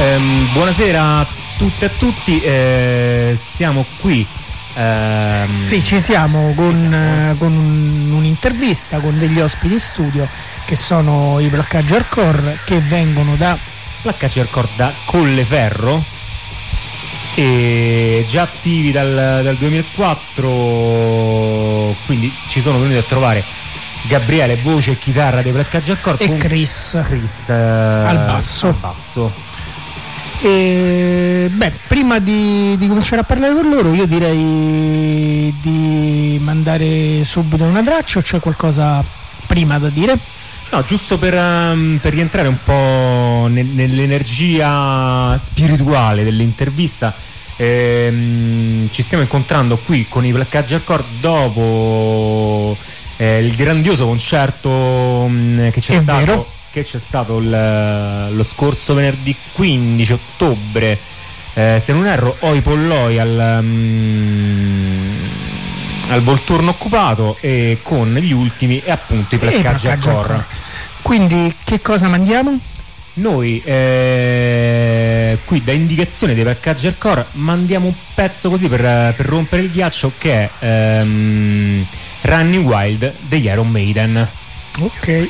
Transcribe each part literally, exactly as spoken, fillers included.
ehm, buonasera a tutte e a tutti, eh, siamo qui. Ehm, sì, ci siamo con, eh, con un, un'intervista con degli ospiti studio che sono i Placcaggi Hardcore, che vengono da Placcaggi Hardcore da Colleferro, e già attivi dal, dal duemilaquattro, quindi ci sono venuti a trovare Gabriele, voce e chitarra dei Placcaggi Hardcore, e Chris, Chris eh, al basso. Al basso. E, beh, prima di, di cominciare a parlare con loro, io direi di mandare subito una traccia, o c'è qualcosa prima da dire? No, giusto per, um, per rientrare un po' nel, nell'energia spirituale dell'intervista. Ehm, ci stiamo incontrando qui con i Placcaggi Hardcore dopo eh, il grandioso concerto um, che c'è È stato vero. che c'è stato il, lo scorso venerdì quindici ottobre, eh, se non erro, oi polloi al, um, al Volturno Occupato, e con gli ultimi e appunto i Placcaggi Hardcore. Quindi che cosa mandiamo? Noi eh, qui da indicazione dei Placcaggi Hardcore mandiamo un pezzo così per, per rompere il ghiaccio, che è um, Running Wild degli Iron Maiden. Ok.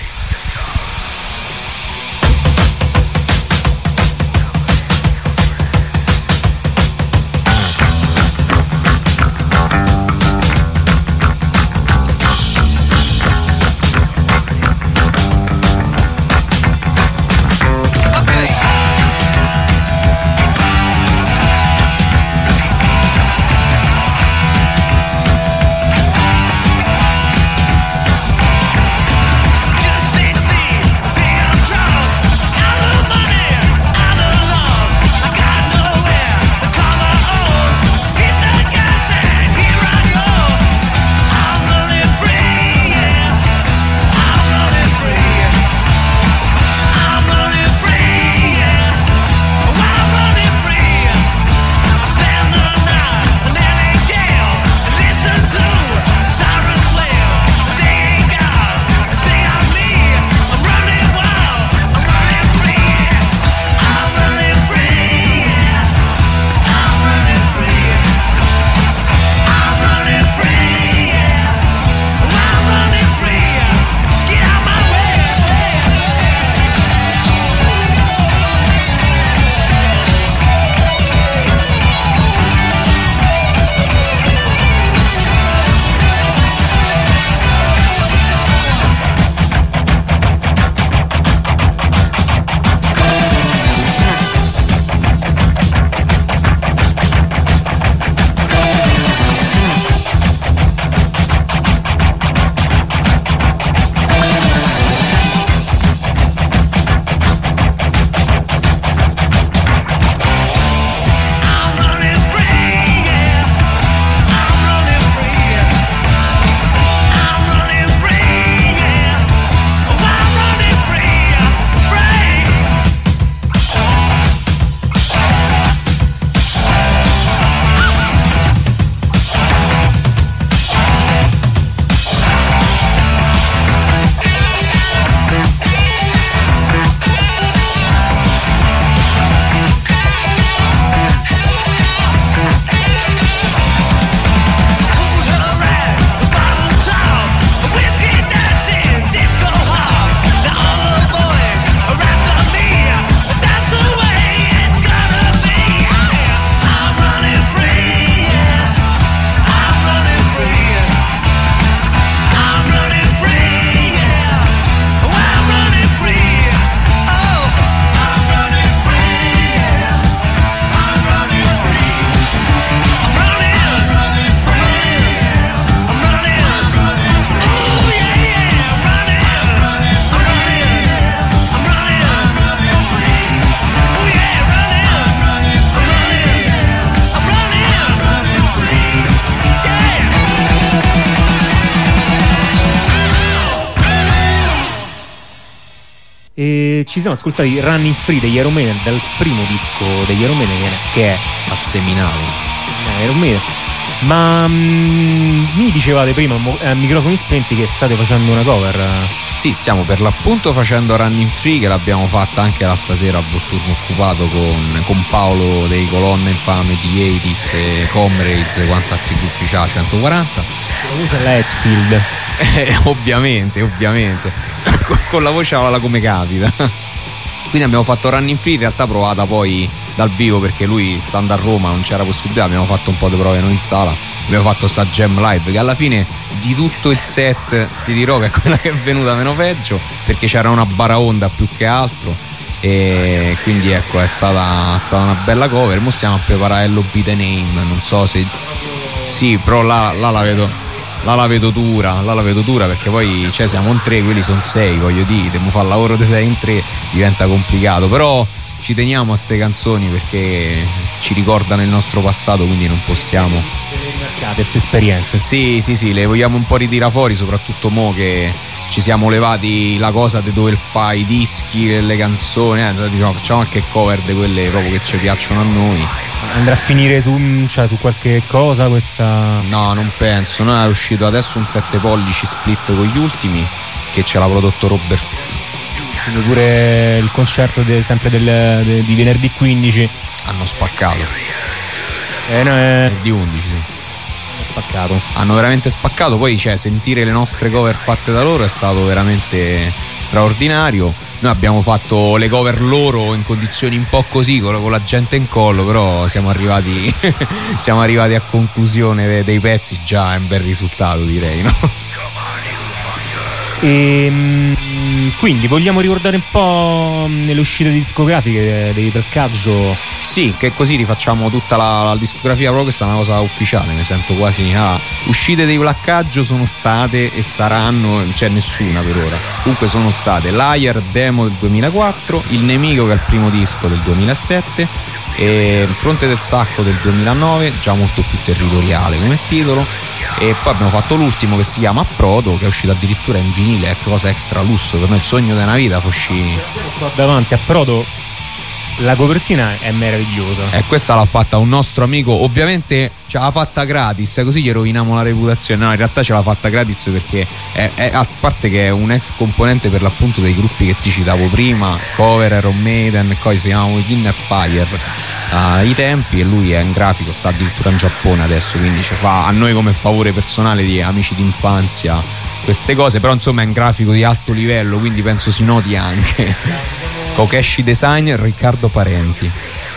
E ci siamo ascoltati Running Free degli Iron Maiden, dal primo disco degli Iron Maiden, che è al seminale Iron Maiden, Ma mm, mi dicevate prima a microfoni spenti che state facendo una cover. Sì, stiamo per l'appunto facendo Running Free, che l'abbiamo fatta anche l'altra sera a Volturno Occupato con, con Paolo dei Colonne Infame di ottanta e Comrades, quanti altri gruppi c'ha, centoquaranta. Usa la Hetfield. Eh, ovviamente, ovviamente. Con la voce alla come capita. Quindi abbiamo fatto Running Free, in realtà provata poi dal vivo perché lui stando a Roma non c'era possibilità, abbiamo fatto un po' di prove noi in sala, abbiamo fatto sta jam live che alla fine di tutto il set ti dirò che è quella che è venuta meno peggio, perché c'era una baraonda più che altro, e quindi ecco è stata, è stata una bella cover. Mo stiamo a preparare L O B The Name, non so se sì, però là, là la vedo là la vedo dura, là la vedo dura perché poi cioè, siamo in tre, quelli sono sei, voglio dire, devo fare il lavoro di sei in tre, diventa complicato, però ci teniamo a ste canzoni perché ci ricordano il nostro passato, quindi non possiamo queste esperienze. Sì, sì, sì, le vogliamo un po' ritirare fuori, soprattutto mo che ci siamo levati la cosa di dover fare i dischi, le canzoni, eh, diciamo, facciamo anche cover di quelle proprio che ci piacciono a noi. Andrà a finire su, cioè, su qualche cosa questa? No, non penso. Noi è uscito adesso un sette pollici split con gli ultimi che ce l'ha prodotto Robert. Quindi pure il concerto de, sempre del, de, di venerdì quindici hanno spaccato. Eh, no, è... venerdì undici sì. Hanno spaccato. Hanno veramente spaccato. Poi cioè, sentire le nostre cover fatte da loro è stato veramente straordinario. Noi abbiamo fatto le cover loro in condizioni un po' così, con, con la gente in collo, però siamo arrivati siamo arrivati a conclusione dei, dei pezzi, già è un bel risultato, direi, no? E, quindi vogliamo ricordare un po' le uscite discografiche dei Placcaggio? Sì, che così rifacciamo tutta la, la discografia, proprio questa è una cosa ufficiale, mi sento quasi ah, uscite dei Placcaggio sono state e saranno, non c'è nessuna per ora, comunque sono state Liar Demo del duemilaquattro, Il Nemico che è il primo disco del duemilasette e Fronte del Sacco del duemilanove, già molto più territoriale come titolo, e poi abbiamo fatto l'ultimo che si chiama Approdo, che è uscito addirittura in vinile, è cosa extra lusso, per me il sogno della vita fosci qua davanti. Approdo, la copertina è meravigliosa e questa l'ha fatta un nostro amico, ovviamente ce l'ha fatta gratis, così gli roviniamo la reputazione. No, in realtà ce l'ha fatta gratis perché è, è, a parte che è un ex componente per l'appunto dei gruppi che ti citavo prima, Cover, Iron Maiden, poi si chiamano Inner Fire ai tempi, e lui è in grafico, sta addirittura in Giappone adesso, quindi ci fa a noi come favore personale di amici d'infanzia queste cose, però insomma è un grafico di alto livello, quindi penso si noti anche. Kokeshi Design, Riccardo Parenti.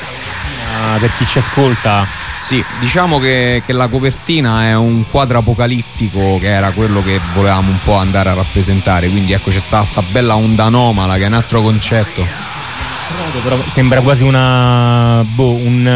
Ah, per chi ci ascolta, sì, diciamo che, che la copertina è un quadro apocalittico che era quello che volevamo un po' andare a rappresentare, quindi ecco c'è stata sta bella onda anomala che è un altro concetto. Però sembra quasi una boh,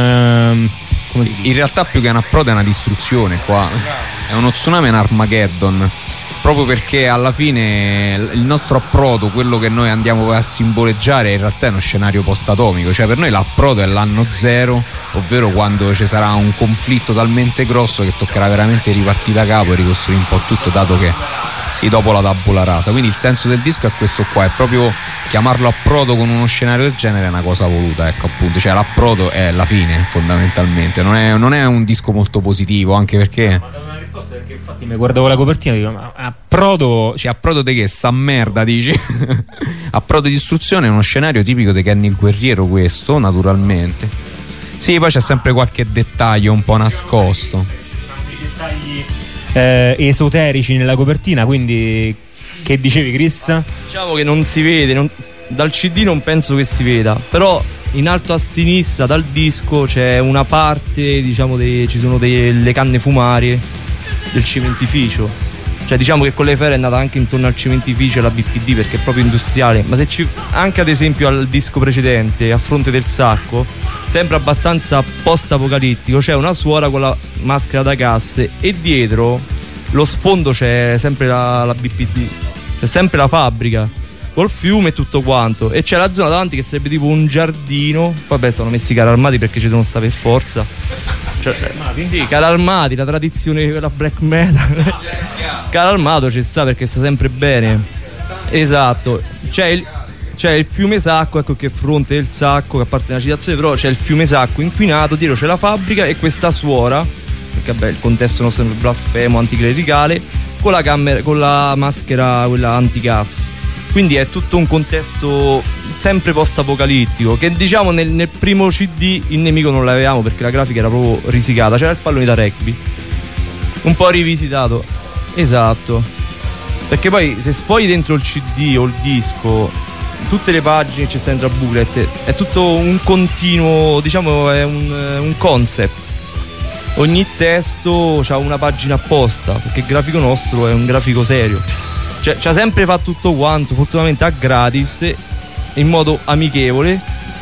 un come si dice? In realtà più che una approdo è una distruzione qua, è uno tsunami, un Armageddon, proprio perché alla fine il nostro approdo, quello che noi andiamo a simboleggiare, in realtà è uno scenario post-atomico, cioè per noi l'approdo è l'anno zero, ovvero quando ci sarà un conflitto talmente grosso che toccherà veramente ripartire da capo e ricostruire un po' tutto, dato che sì, dopo la tabula rasa. Quindi il senso del disco è questo qua, è proprio chiamarlo approdo con uno scenario del genere è una cosa voluta, ecco appunto, cioè l'approdo è la fine fondamentalmente, non è, non è un disco molto positivo, anche perché ma una risposta, perché infatti mi guardavo la copertina e dico ma approdo, cioè approdo di che? Sta merda dici? Approdo di istruzione è uno scenario tipico di Kenny il Guerriero, questo naturalmente sì, poi c'è sempre qualche dettaglio un po' nascosto, dettagli eh, esoterici nella copertina, quindi che dicevi Chris? Diciamo che non si vede, non, dal C D non penso che si veda, però in alto a sinistra dal disco c'è una parte, diciamo, dei, ci sono delle canne fumarie del cementificio, cioè diciamo che con le Fere è nata anche intorno al cementificio e alla B P D perché è proprio industriale, ma se ci, anche ad esempio al disco precedente, A Fronte del Sacco, sembra abbastanza post-apocalittico, c'è una suora con la maschera da casse e dietro lo sfondo c'è sempre la, la B P D, c'è sempre la fabbrica col fiume e tutto quanto, e c'è la zona davanti che sarebbe tipo un giardino, vabbè sono messi i carri armati perché ci devono stare per forza, cioè, sì, carri armati, la tradizione della black metal, carro armato ci sta perché sta sempre bene, esatto, c'è il, c'è il fiume Sacco, ecco che Fronte del Sacco, che a parte una citazione, però c'è il fiume Sacco inquinato, dietro c'è la fabbrica e questa suora perché vabbè, il contesto nostro è blasfemo, anticlericale, con la camera, con la maschera quella antigas. Quindi è tutto un contesto sempre post-apocalittico, che diciamo nel, nel primo C D il nemico non l'avevamo perché la grafica era proprio risicata, c'era il pallone da rugby un po' rivisitato. Esatto, perché poi se sfogli dentro il C D o il disco tutte le pagine c'è dentro a booklet, è tutto un continuo, diciamo è un, un concept. Ogni testo ha una pagina apposta, perché il grafico nostro è un grafico serio, cioè ci ha sempre fatto tutto quanto, fortunatamente a gratis e in modo amichevole.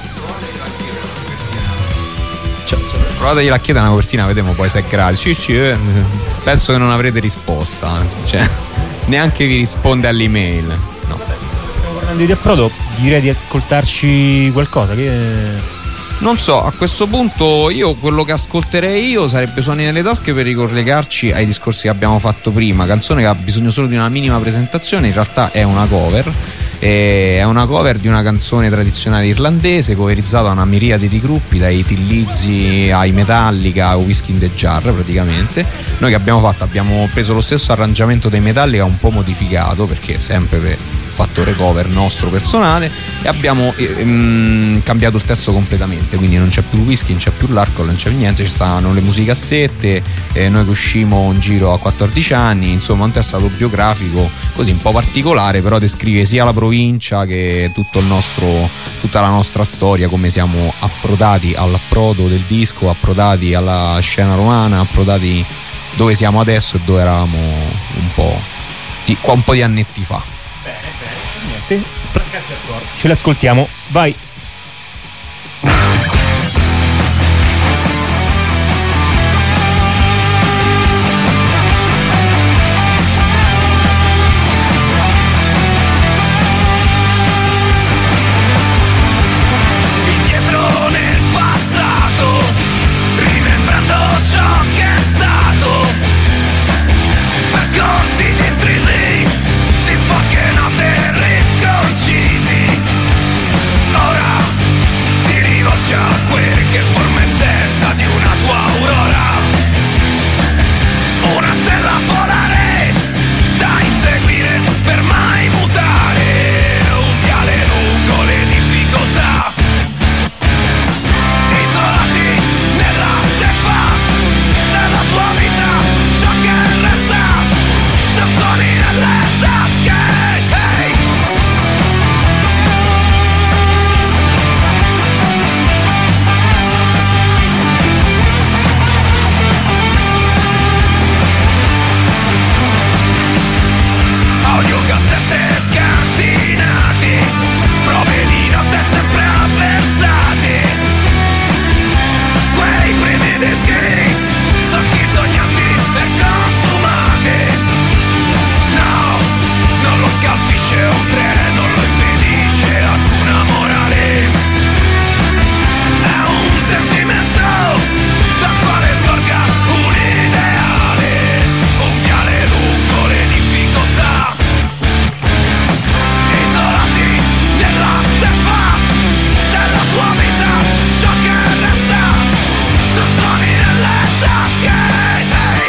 Cioè, provategli la chiedere una copertina, vediamo poi se è gratis. Sì, sì, eh. Penso che non avrete risposta, cioè neanche vi risponde all'email. No. Stiamo parlando di approdo, direi di ascoltarci qualcosa che... Non so, a questo punto io quello che ascolterei io sarebbe Suoni nelle tasche, per ricollegarci ai discorsi che abbiamo fatto prima. Canzone che ha bisogno solo di una minima presentazione, in realtà è una cover. È una cover di una canzone tradizionale irlandese, coverizzata da una miriade di gruppi, dai Thin Lizzy ai Metallica a Whiskey in the Jar praticamente. Noi che abbiamo fatto? Abbiamo preso lo stesso arrangiamento dei Metallica, un po' modificato, perché sempre per fattore cover nostro personale, e abbiamo ehm, cambiato il testo completamente, quindi non c'è più il whisky, non c'è più l'alcol, non c'è più niente, ci stavano le musicassette, eh, noi che uscimmo in giro a quattordici anni, insomma un testo autobiografico così un po' particolare, però descrive sia la provincia che tutto il nostro, tutta la nostra storia, come siamo approdati all'approdo del disco, approdati alla scena romana, approdati dove siamo adesso e dove eravamo un po' di, qua un po' di annetti fa. Niente, ce l'ascoltiamo, vai. Indietro nel passato, rimembrando ciò che è stato, percorsi di intrisi, di spocche note risconcisi. Ora ti rivolgi a quel che forma essenza di una tua aurora, una stella polare da inseguire per mai mutare, un viale lungo le difficoltà, isolati nella steppa della tua vita, ciò che resta stazioni nelle tasche. Hey! Audiocassette scantinati, prove di notte sempre avversati, quei primi dischi, sogni sognati e consumati. No, non lo scalfisce un treno, non lo impedisce alcuna morale. È un sentimento dal quale sgorga un ideale, un viale lungo le difficoltà, isolati nella steppa della tua vita, ciò che resta sono suoni nelle tasche. Hey!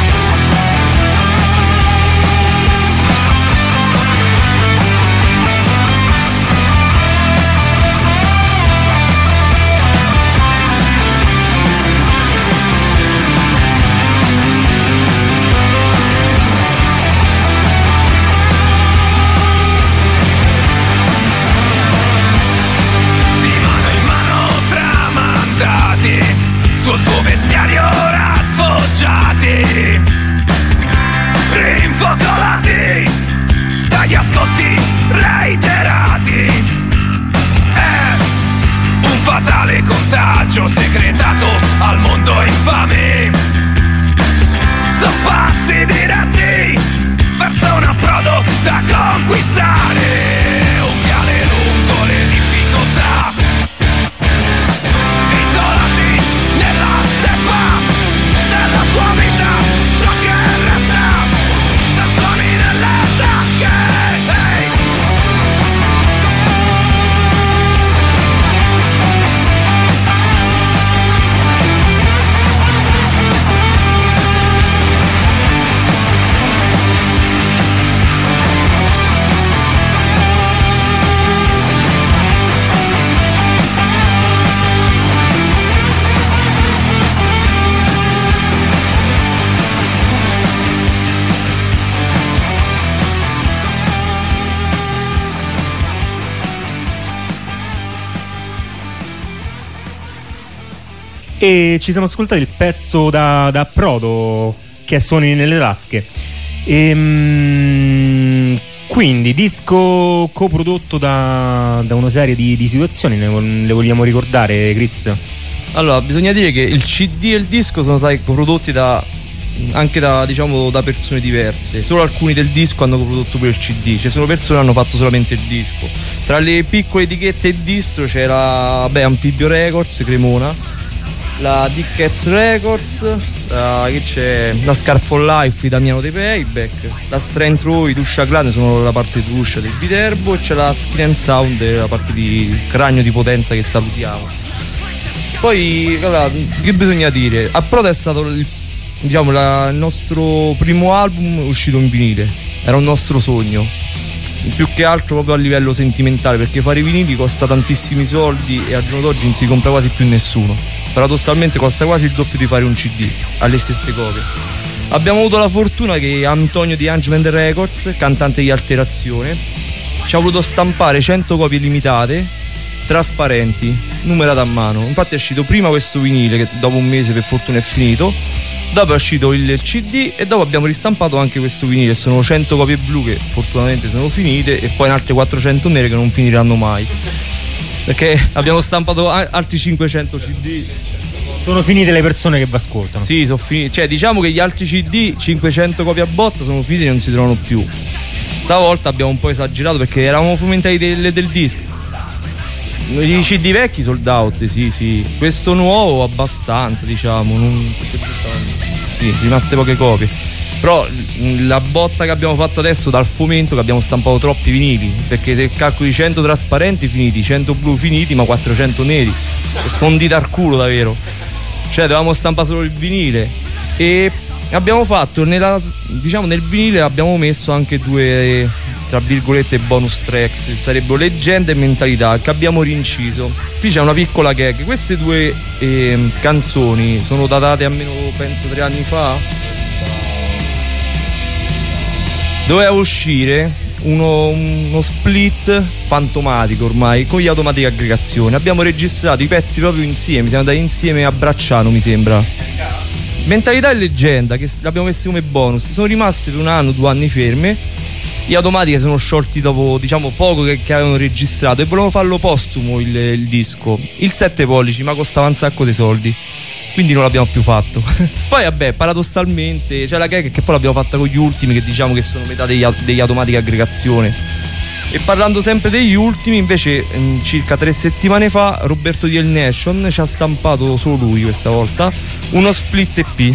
Di mano in mano tramandati, sul tuo vestiario ora sfoggiati, rinfocolati dagli ascolti reiterati. È un fatale contagio segretato al mondo infame, son passi diretti verso un approdo da conquistare, un viale lungo le difficoltà, isolati nella steppa della tua vita, ciò che resta sono suoni nelle tasche. Hey! e ci siamo ascoltati il pezzo da, da Proto, che è Suoni nelle tasche. E, quindi disco coprodotto da, da una serie di, di situazioni, ne, le vogliamo ricordare, Chris? Allora, bisogna dire che il C D e il disco sono stati coprodotti da, anche da, diciamo, da persone diverse. Solo alcuni del disco hanno coprodotto pure il C D, ci sono persone che hanno fatto solamente il disco. Tra le piccole etichette e distro c'era, beh, Amphibio Records, Cremona, la Dick Cats Records, la, che c'è, la Scar for Life di Damiano dei Payback, la Strength Roy, Tuscia Clan sono la parte di Tuscia del Viterbo, e c'è la Skin and Sound, la parte di Cranio di Potenza, che salutiamo. Poi, allora, che bisogna dire? A Proto è stato il, diciamo, la, il nostro primo album uscito in vinile, era un nostro sogno, più che altro proprio a livello sentimentale, perché fare i vinili costa tantissimi soldi e al giorno d'oggi non si compra quasi più nessuno. Paradossalmente costa quasi il doppio di fare un C D alle stesse copie. Abbiamo avuto la fortuna che Antonio di Angement Records, cantante di Alterazione, ci ha voluto stampare cento copie limitate trasparenti, numerate a mano. Infatti è uscito prima questo vinile, che dopo un mese per fortuna è finito, dopo è uscito il C D e dopo abbiamo ristampato anche questo vinile. Sono cento copie blu che fortunatamente sono finite, e poi in altre quattrocento nere che non finiranno mai, perché abbiamo stampato altri cinquecento C D. Sono finite le persone che vi ascoltano. Sì, sono finiti. Cioè, diciamo che gli altri C D, cinquecento copie a botta, sono finiti e non si trovano più. Stavolta abbiamo un po' esagerato perché eravamo fomentati del, del disco. I C D vecchi sold out, sì, sì. Questo nuovo abbastanza, diciamo, non... sì, rimaste poche copie. Però la botta che abbiamo fatto adesso dal fomento, che abbiamo stampato troppi vinili, perché se calcoli cento trasparenti finiti, cento blu finiti, ma quattrocento neri, sono dita al culo davvero. Cioè dovevamo stampare solo il vinile. E abbiamo fatto nella, diciamo, nel vinile abbiamo messo anche due, tra virgolette, bonus tracks, sarebbero Leggenda e Mentalità, che abbiamo rinciso. Qui c'è una piccola gag. Queste due eh, canzoni sono datate almeno, penso, tre anni fa. Doveva uscire uno, uno split fantomatico ormai con gli automatiche aggregazione. Abbiamo registrato i pezzi proprio insieme, siamo andati insieme a Bracciano, mi sembra. Mentalità e Leggenda, che l'abbiamo messi come bonus, sono rimaste per un anno, due anni ferme. Gli automatiche sono sciolti dopo, diciamo, poco che, che avevano registrato, e volevano farlo postumo il, il disco. Il sette pollici, ma costava un sacco di soldi, quindi non l'abbiamo più fatto. Poi vabbè, paradossalmente c'è la gag che poi l'abbiamo fatta con gli ultimi, che diciamo che sono metà degli, degli automatiche aggregazione. E parlando sempre degli ultimi, invece, mh, circa tre settimane fa Roberto di El Nation ci ha stampato, solo lui questa volta, uno split E P.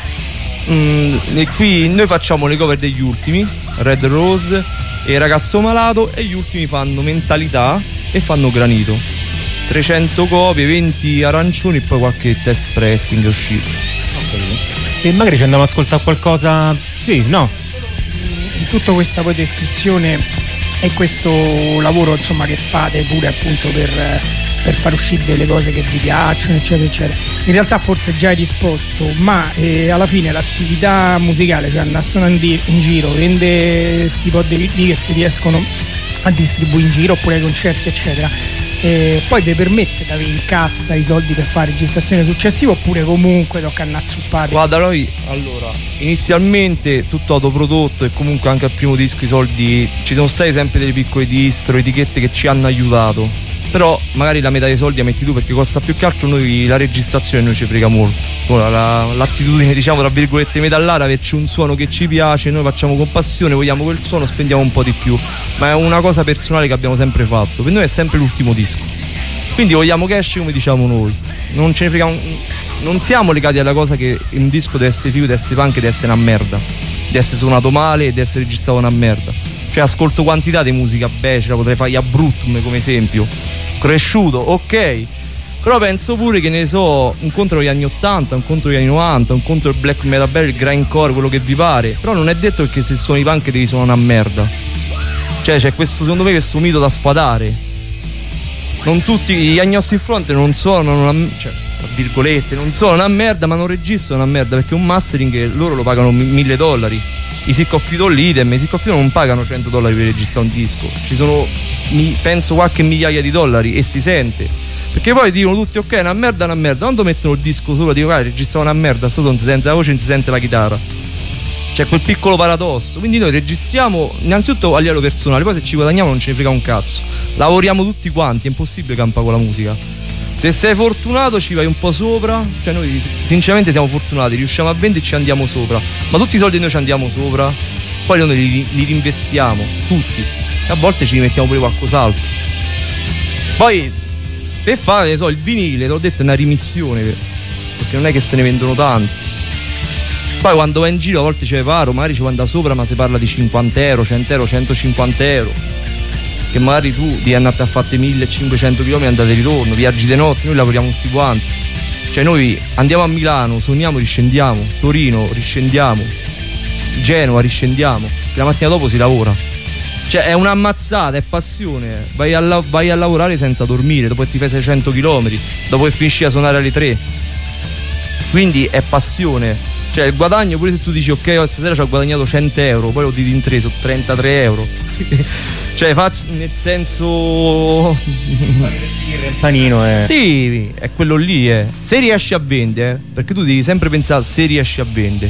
Mm, e qui noi facciamo le cover degli ultimi, Red Rose e Ragazzo Malato, e gli ultimi fanno Mentalità e fanno Granito. trecento copie, venti arancioni e poi qualche test pressing è uscito. E magari ci andiamo ad ascoltare qualcosa. Sì, no? In tutta questa poi descrizione e questo lavoro, insomma, che fate pure appunto per, per far uscire delle cose che vi piacciono, eccetera eccetera, in realtà forse già hai risposto, ma eh, alla fine l'attività musicale, cioè andare a suonare in giro, vendere sti po' di che si riescono a distribuire in giro, oppure ai concerti eccetera, e poi vi permette di avere in cassa i soldi per fare registrazione successiva, oppure comunque tocca andare a zuppare? Guarda, noi allora inizialmente tutto autoprodotto, e comunque anche al primo disco i soldi ci sono stati sempre delle piccole distro, etichette che ci hanno aiutato, però magari la metà dei soldi la metti tu, perché costa più che altro. Noi la registrazione noi ci frega molto. Ora, la, l'attitudine, diciamo, tra virgolette metallare, averci un suono che ci piace, noi facciamo con passione, vogliamo quel suono, spendiamo un po' di più, ma è una cosa personale che abbiamo sempre fatto. Per noi è sempre l'ultimo disco, quindi vogliamo cash, come diciamo noi, non ce ne frega un... non siamo legati alla cosa che un disco deve essere figo, deve essere punk, deve essere una merda, deve essere suonato male, deve essere registrato una merda. Cioè ascolto quantità di musica becera, potrei fare gli Abruttum come esempio, cresciuto, ok, però penso pure che, ne so, un contro gli anni ottanta, un contro gli anni novanta, un contro il black metal, il grindcore, quello che vi pare, però non è detto che se suoni punk devi suonare una merda. Cioè c'è questo, secondo me, questo mito da sfatare. Non tutti gli Agnostic Front non suonano una, cioè, tra virgolette, non suonano una merda, ma non registrano una merda, perché un mastering loro lo pagano mille dollari. I Sick of It All idem, i Sick of It non pagano cento dollari per registrare un disco, ci sono, mi, penso, qualche migliaia di dollari, e si sente. Perché poi dicono tutti ok, una merda, una merda. Quando mettono il disco sopra dico ah, registrano una merda, sto non si sente la voce, non si sente la chitarra. C'è quel piccolo paradosso. Quindi noi registriamo innanzitutto a livello personale, poi se ci guadagniamo non ce ne frega un cazzo. Lavoriamo tutti quanti, è impossibile campare con la musica. Se sei fortunato ci vai un po' sopra. Cioè noi sinceramente siamo fortunati, riusciamo a vendere e ci andiamo sopra. Ma tutti i soldi noi ci andiamo sopra, poi noi li, li rinvestiamo, tutti. E a volte ci rimettiamo pure qualcos'altro. Poi per fare, so, il vinile, te l'ho detto, è una rimissione, perché non è che se ne vendono tanti. Poi quando vai in giro a volte c'è paro, magari ci manda sopra, ma si parla di cinquanta euro, cento euro, centocinquanta euro. Che magari tu devi andare a fare millecinquecento chilometri andate e ritorno, viaggi di notte, noi lavoriamo tutti quanti. Cioè noi andiamo a Milano, suoniamo, riscendiamo, Torino, riscendiamo, Genova, riscendiamo, la mattina dopo si lavora. Cioè è un'ammazzata, è passione. Vai a, la- vai a lavorare senza dormire, dopo che ti fai seicento chilometri, dopo che finisci a suonare alle tre. Quindi è passione. Cioè il guadagno, pure se tu dici ok, stasera ci ho guadagnato cento euro, poi lo dici in tre, sono trentatré euro. Cioè faccio, nel senso Il panino è... sì, è quello lì, eh. Se riesci a vendere, perché tu devi sempre pensare se riesci a vendere.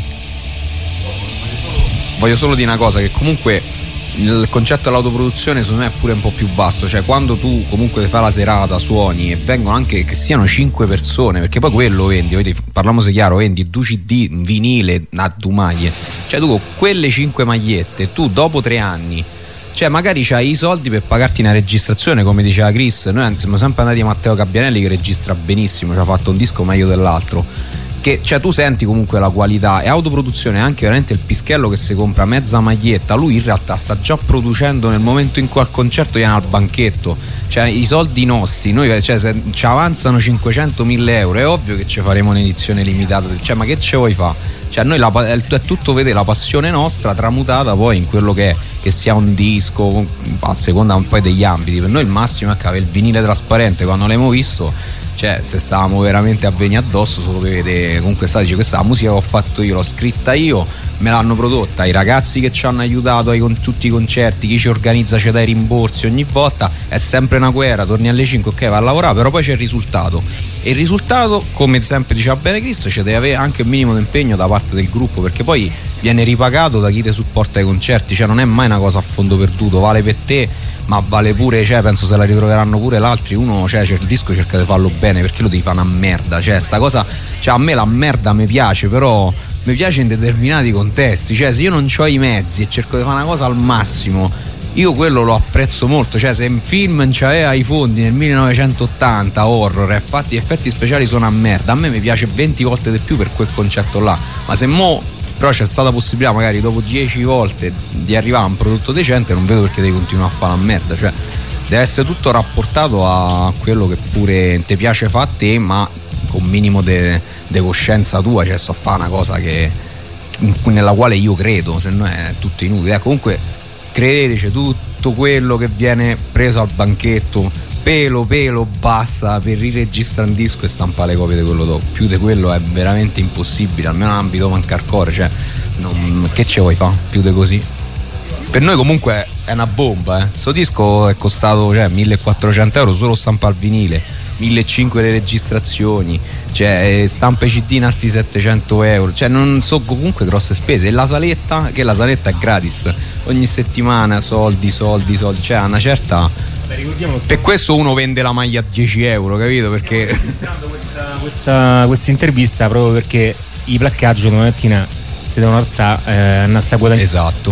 Voglio solo dire una cosa, che comunque il concetto dell'autoproduzione secondo me è pure un po' più vasto. Cioè quando tu comunque fai la serata, suoni e vengono anche che siano cinque persone, perché poi quello vendi, vedi, parliamoci chiaro, vendi due C D, un vinile, a due maglie. Cioè tu con quelle cinque magliette, tu dopo tre anni, cioè magari c'hai i soldi per pagarti una registrazione, come diceva Chris. Noi siamo sempre andati a Matteo Gabbianelli che registra benissimo, ci ha fatto un disco meglio dell'altro. Che, cioè tu senti comunque la qualità. E autoproduzione è anche veramente il pischello che si compra mezza maglietta, lui in realtà sta già producendo nel momento in cui al concerto viene al banchetto. Cioè i soldi nostri, noi, cioè, se ci avanzano cinquecentomila euro, è ovvio che ci faremo un'edizione limitata. Cioè ma che ce vuoi fa? Cioè noi la, è tutto vedere la passione nostra tramutata poi in quello che è, che sia un disco, a seconda un po' degli ambiti. Per noi il massimo è che aveva il vinile trasparente, quando l'abbiamo visto, cioè se stavamo veramente a venire addosso solo per vedere. Comunque sta, dice, questa è la musica che ho fatto io, l'ho scritta io, me l'hanno prodotta i ragazzi che ci hanno aiutato ai, con tutti i concerti, chi ci organizza ci dà i rimborsi ogni volta, è sempre una guerra, torni alle cinque, ok, va a lavorare, però poi c'è il risultato, e il risultato, come sempre diceva bene Cristo, ci deve avere anche un minimo di impegno da parte del gruppo, perché poi viene ripagato da chi ti supporta ai concerti. Cioè non è mai una cosa a fondo perduto, vale per te ma vale pure, cioè penso se la ritroveranno pure l'altri. Uno, cioè, c'è il disco, cerca di farlo bene, perché lo devi fare una merda. Cioè sta cosa, cioè a me la merda mi piace, però mi piace in determinati contesti. Cioè se io non ho i mezzi e cerco di fare una cosa al massimo, io quello lo apprezzo molto. Cioè se un film non c'aveva i fondi nel millenovecentottanta, horror, e fatti effetti speciali sono a merda, a me mi piace venti volte di più per quel concetto là. Ma se mo però c'è stata possibilità magari dopo dieci volte di arrivare a un prodotto decente, non vedo perché devi continuare a fare la merda. Cioè deve essere tutto rapportato a quello che pure ti piace fare a te, ma con un minimo di coscienza tua. Cioè so fare una cosa che nella quale io credo, se no è tutto inutile. Eh, comunque credeteci, tutto quello che viene preso al banchetto pelo pelo basta per riregistrare un disco e stampare le copie di quello dopo. Più di quello è veramente impossibile, almeno in ambito mancarcore. Cioè non, che ce vuoi fare più di così? Per noi comunque è una bomba, eh. Sto disco è costato, cioè, millequattrocento euro solo stampa al vinile, millecinquecento le registrazioni, cioè stampa i C D in altri settecento euro. Cioè non so, comunque grosse spese. E la saletta, che la saletta è gratis ogni settimana, soldi soldi soldi, cioè a una certa. Beh, per questo uno vende la maglia a dieci euro, capito? Perché questa, questa, questa intervista proprio perché i placcaggio domani mattina si devono alzare, eh, andare a guadagnare. Esatto.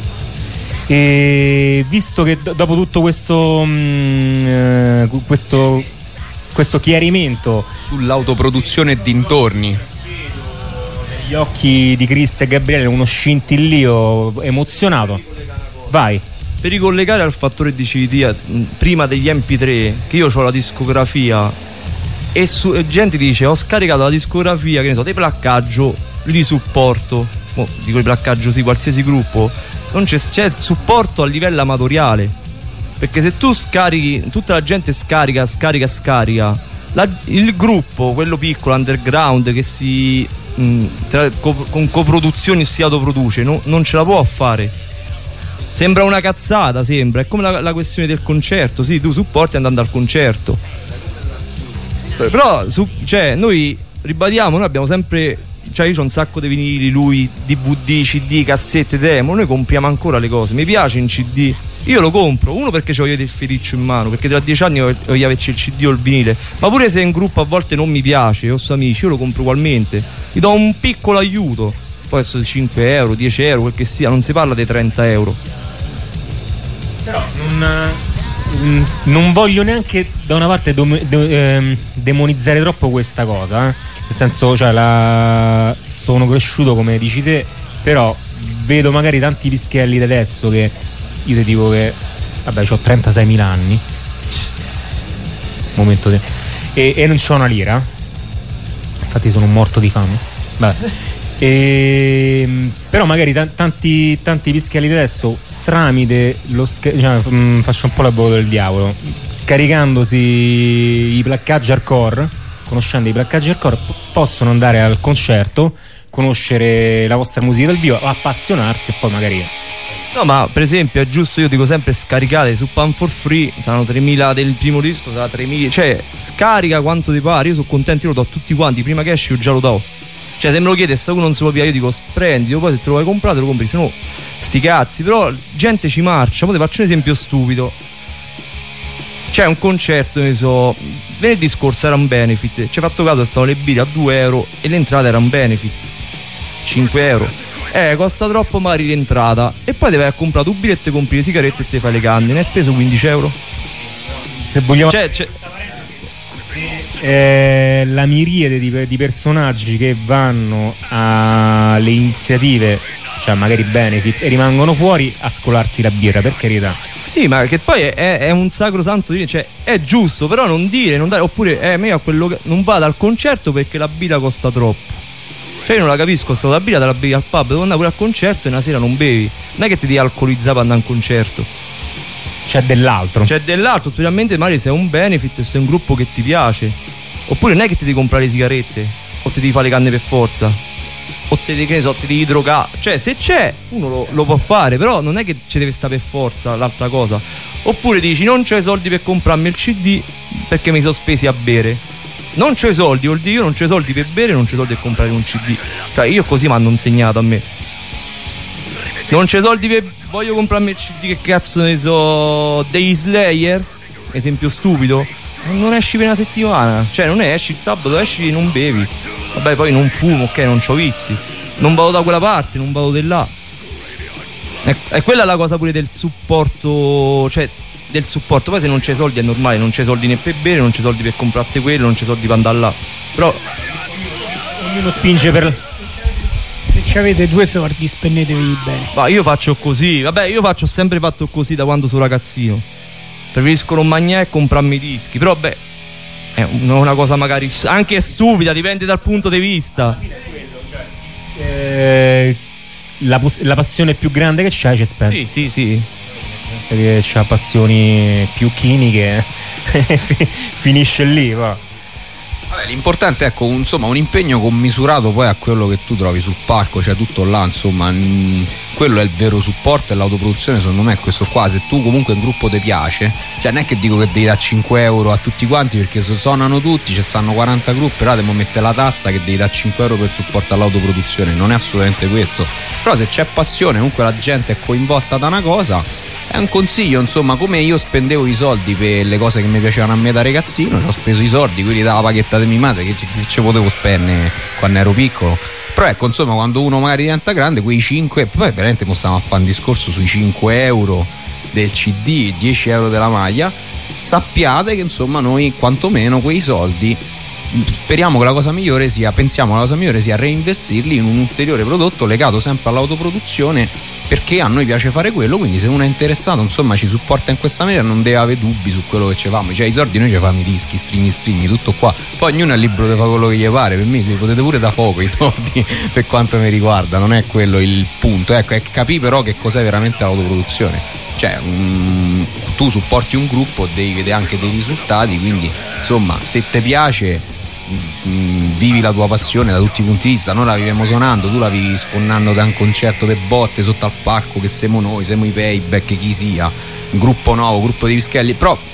E visto che do- dopo tutto questo mh, eh, questo questo chiarimento sull'autoproduzione e dintorni, negli occhi di Chris e Gabriele uno scintillio emozionato, vai. Per ricollegare al fattore di C D, prima degli M P tre, che io ho la discografia e, su, e gente dice ho scaricato la discografia, che ne so, dei placcaggio, li supporto. Oh, dico il placcaggio, sì, qualsiasi gruppo, non c'è, c'è il supporto a livello amatoriale, perché se tu scarichi, tutta la gente scarica, scarica, scarica, la, il gruppo, quello piccolo, underground, che si mh, tra, co, con coproduzioni si autoproduce, no, non ce la può fare. Sembra una cazzata, sembra, è come la, la questione del concerto. Sì, tu supporti andando al concerto, Però su, cioè, noi ribadiamo, noi abbiamo sempre, cioè io c'ho un sacco di vinili, lui D V D, C D, cassette, demo, noi compriamo ancora le cose. Mi piace in C D, io lo compro, uno perché c'ho io il feticcio in mano, perché tra dieci anni voglio averci il C D o il vinile, ma pure se in gruppo a volte non mi piace, o so amici, io lo compro ugualmente, gli do un piccolo aiuto, poi adesso cinque euro, dieci euro, quel che sia, non si parla dei trenta euro. Però non, non voglio neanche da una parte do, do, ehm, demonizzare troppo questa cosa, eh? Nel senso, cioè, la, sono cresciuto come dici te, però vedo magari tanti pischelli di adesso che io ti dico che vabbè, ho trentaseimila anni, momento de, e, e non c'ho una lira, infatti sono morto di fame. Beh. E, però magari t- tanti, tanti pischelli di adesso tramite lo sca- cioè, mh, faccio un po' l'avvocato del diavolo, scaricandosi i placcaggi hardcore, conoscendo i placcaggi hardcore, p- possono andare al concerto, conoscere la vostra musica dal vivo, appassionarsi e poi magari. No, ma per esempio è giusto, io dico sempre scaricate su Pan for Free, saranno tremila del primo disco, sarà tremila, cioè scarica quanto ti pare, io sono contento, io lo do a tutti quanti, prima che esci io già lo do. Cioè se me lo chiede se uno non si può via, io dico sprendi, poi se te lo vuoi comprare te lo compri, se no sti cazzi. Però gente ci marcia. Poi ti faccio un esempio stupido. C'è un concerto, ne so, venerdì scorso era un benefit, ci hai fatto caso, stavano le birre a due euro e l'entrata era un benefit cinque euro. Eh, costa troppo magari l'entrata, e poi ti vai a comprare tu biglietto e compri le sigarette e ti fai le canne, ne hai speso quindici euro. Se vogliamo, cioè, c'è... Eh, la miriade di, di personaggi che vanno alle iniziative, cioè magari benefit, e rimangono fuori a scolarsi la birra, per carità. Sì, ma che poi è, è un sacrosanto dire, cioè è giusto, però non dire, non dare, oppure eh, meglio a quello che non vada al concerto perché la birra costa troppo. Cioè io non la capisco, sta la birra te la bevi al pub, devo andare pure al concerto e una sera non bevi. Non è che ti devi alcolizzare per andare a un concerto. C'è dell'altro. C'è dell'altro, specialmente magari se è un benefit, se è un gruppo che ti piace. Oppure non è che ti devi comprare le sigarette, o ti devi fare le canne per forza, o ti devi, che ne so, ti devi drogare. Cioè se c'è, uno lo, lo può fare, però non è che ci deve stare per forza l'altra cosa. Oppure dici non c'ho i soldi per comprarmi il C D perché mi sono spesi a bere. Non c'ho i soldi, vuol dire io non c'ho i soldi per bere, non c'ho i soldi per comprare un C D. Cioè io così mi hanno insegnato a me. Non c'ho i soldi per... voglio comprarmi il C D, che cazzo ne so, dei Slayer, esempio stupido, non esci per una settimana, cioè non esci il sabato, esci e non bevi. Vabbè, poi non fumo, ok, non c'ho vizi, non vado da quella parte, non vado di là. E, e quella è la cosa pure del supporto, cioè del supporto. Poi se non c'è soldi è normale, non c'è soldi né per bere, non c'è soldi per comprarti quello, non c'è soldi per andare là. Però ognuno spinge per... Se ci avete due soldi spendetevi bene. Ma io faccio così, vabbè, io faccio sempre fatto così da quando sono ragazzino. Preferisco non mangiare e comprarmi i dischi. Però beh, è una cosa magari anche stupida, dipende dal punto di vista. Eh, la, la passione più grande che c'hai, ci spendi. Sì, sì, sì. Perché c'ha passioni più chimiche finisce lì, va. Vabbè, l'importante è, ecco, un, insomma, un impegno commisurato poi a quello che tu trovi sul palco, cioè tutto là, insomma, mh, quello è il vero supporto, e l'autoproduzione secondo me è questo qua. Se tu comunque un gruppo ti piace, cioè non è che dico che devi dare cinque euro a tutti quanti perché suonano tutti, ci stanno quaranta gruppi, però devo mettere la tassa che devi dare cinque euro per il supporto all'autoproduzione, non è assolutamente questo. Però se c'è passione, comunque la gente è coinvolta da una cosa, è un consiglio, insomma, come io spendevo i soldi per le cose che mi piacevano a me da ragazzino, ci ho speso i soldi, quelli dalla paghetta di mia madre, che ci, che ci potevo spendere quando ero piccolo. Però ecco, insomma, quando uno magari diventa grande, quei cinque, poi veramente possiamo fare un discorso sui cinque euro del C D, dieci euro della maglia, sappiate che insomma noi quantomeno quei soldi speriamo che la cosa migliore sia, pensiamo che la cosa migliore sia reinvestirli in un ulteriore prodotto legato sempre all'autoproduzione, perché a noi piace fare quello. Quindi se uno è interessato, insomma, ci supporta in questa maniera, non deve avere dubbi su quello che ci famo. Cioè i soldi noi ci fanno i dischi, stringhi stringhi, tutto qua, poi ognuno è libero di fare quello che gli pare. Per me si potete pure da fuoco i soldi per quanto mi riguarda, non è quello il punto, ecco, è capire però che cos'è veramente l'autoproduzione. Cioè um, tu supporti un gruppo, devi vedere anche dei risultati, quindi insomma se ti piace vivi la tua passione da tutti i punti di vista. Noi la viviamo suonando, tu la vivi sfonnando da un concerto de botte sotto al palco, che siamo noi, siamo i Payback, chi sia, un gruppo nuovo, gruppo di pischelli. Però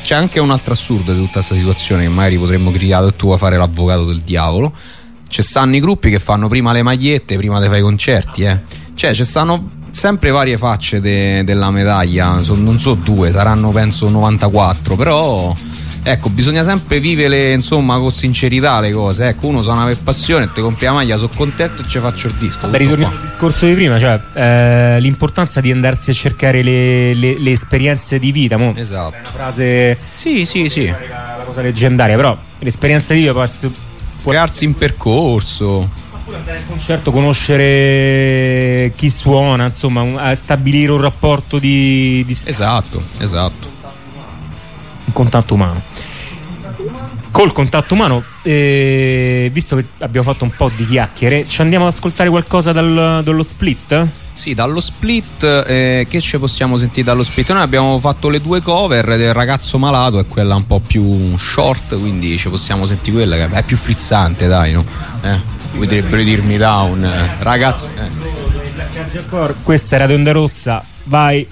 c'è anche un altro assurdo di tutta questa situazione, che magari potremmo criticare, e tu vuoi fare l'avvocato del diavolo. Ci stanno i gruppi che fanno prima le magliette, prima di fare i concerti, eh. Cioè ci stanno sempre varie facce de, della medaglia, so, non so due, saranno penso novantaquattro, però ecco, bisogna sempre vivere insomma con sincerità le cose. Ecco, uno suona per passione, te compri la maglia, sono contento e ci faccio il disco. Beh, ritorniamo al discorso di prima, cioè eh, l'importanza di andarsi a cercare le, le, le esperienze di vita. Mo, esatto. Una frase, sì, sì, sì, la, la cosa leggendaria, però l'esperienza di vita può essere, può crearsi in percorso, oppure andare al concerto, conoscere chi suona, insomma, un, stabilire un rapporto di, di esatto, esatto, un contatto umano. Col contatto umano, eh, visto che abbiamo fatto un po' di chiacchiere, ci andiamo ad ascoltare qualcosa dal, dallo split? Sì, dallo split, eh, che ci possiamo sentire dallo split? Noi abbiamo fatto le due cover del Ragazzo Malato, è quella un po' più short, quindi ci possiamo sentire quella che è più frizzante, dai, no? Eh, potrebbero dirmi down, eh. Ragazzi, eh. Questa era Onda Rossa, vai.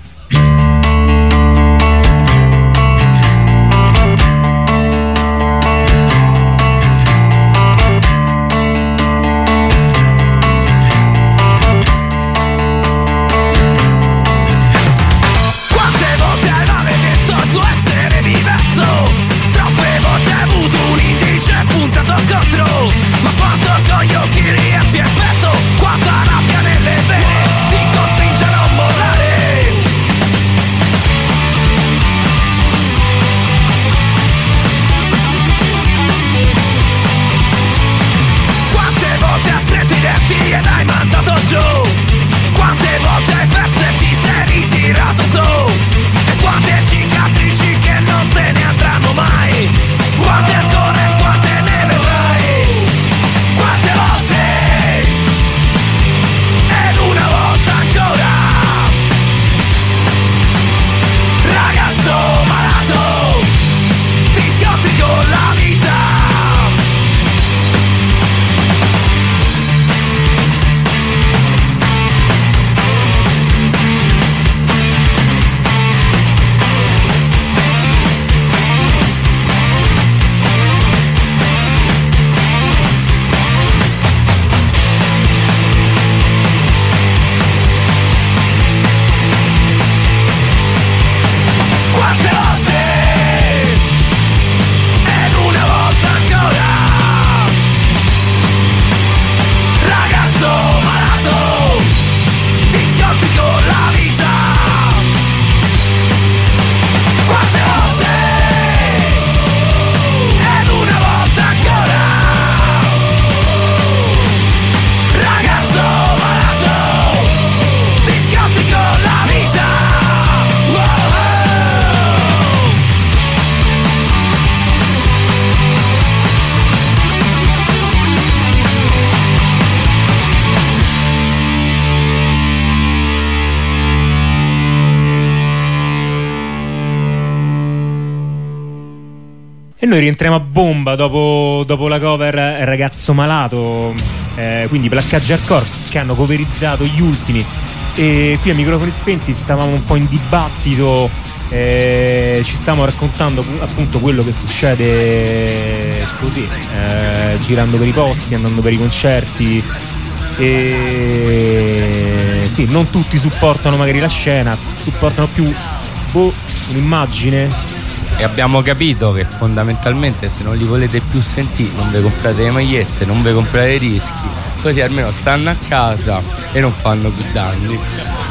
E noi rientriamo a bomba dopo, dopo la cover Ragazzo Malato, eh, quindi placcaggi hardcore che hanno coverizzato gli ultimi. E qui a microfoni spenti stavamo un po' in dibattito, eh, ci stavamo raccontando appunto quello che succede così, eh, girando per i posti, andando per i concerti. E sì, non tutti supportano magari la scena, supportano più boh, un'immagine. E abbiamo capito che fondamentalmente se non li volete più sentire non vi comprate le magliette, non vi comprate i dischi, così almeno stanno a casa e non fanno più danni.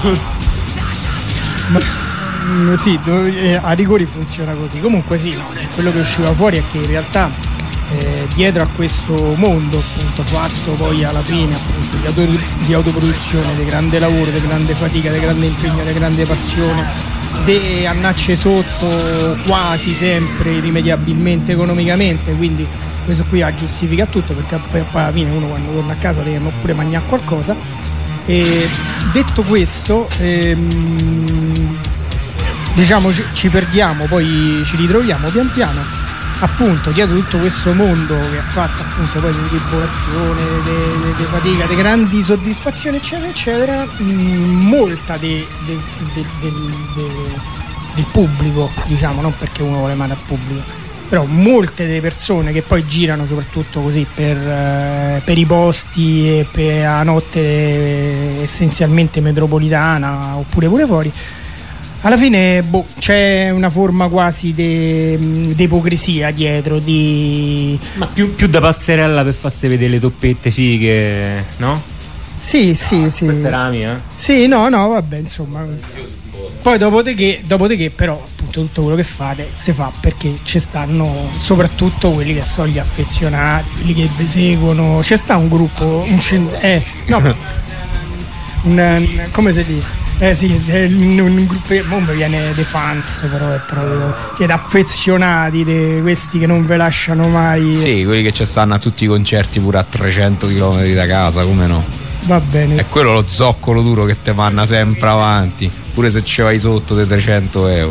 Ma, sì, a rigori funziona così. Comunque sì, quello che usciva fuori è che in realtà eh, dietro a questo mondo appunto fatto poi alla fine appunto di, auto, di autoproduzione, di grande lavoro, di grande fatica, di grande impegno, di grande passione, de annacce sotto quasi sempre irrimediabilmente economicamente, quindi questo qui ha giustifica tutto, perché poi alla fine uno quando torna a casa deve pure mangiare qualcosa. E detto questo, ehm, diciamo ci, ci perdiamo, poi ci ritroviamo pian piano appunto dietro tutto questo mondo che ha fatto appunto poi di tribolazione, di fatica, di grandi soddisfazioni eccetera eccetera. Mh, molta de, de, de, de, de, del pubblico, diciamo, non perché uno vuole male al pubblico, però molte delle persone che poi girano soprattutto così per, eh, per i posti e per la notte eh, essenzialmente metropolitana oppure pure fuori, alla fine boh, c'è una forma quasi di ipocrisia dietro, di... Ma più, più da passerella per farsi vedere le toppette fighe, no? Sì, sì, sì. Questa era la mia. Sì, no, no, vabbè, insomma. Poi dopodiché, dopodiché però appunto tutto quello che fate si fa perché ci stanno soprattutto quelli che sono gli affezionati, quelli che vi seguono. C'è sta un gruppo, un cin- eh, no, un, un- come si dice? Eh sì, un, un gruppo che mi viene dei fans, però è proprio siete affezionati, de, questi che non ve lasciano mai. Sì, quelli che ci stanno a tutti i concerti pure a trecento chilometri da casa, come no? Va bene. È quello lo zoccolo duro che te manna sempre avanti, pure se ci vai sotto dei trecento euro.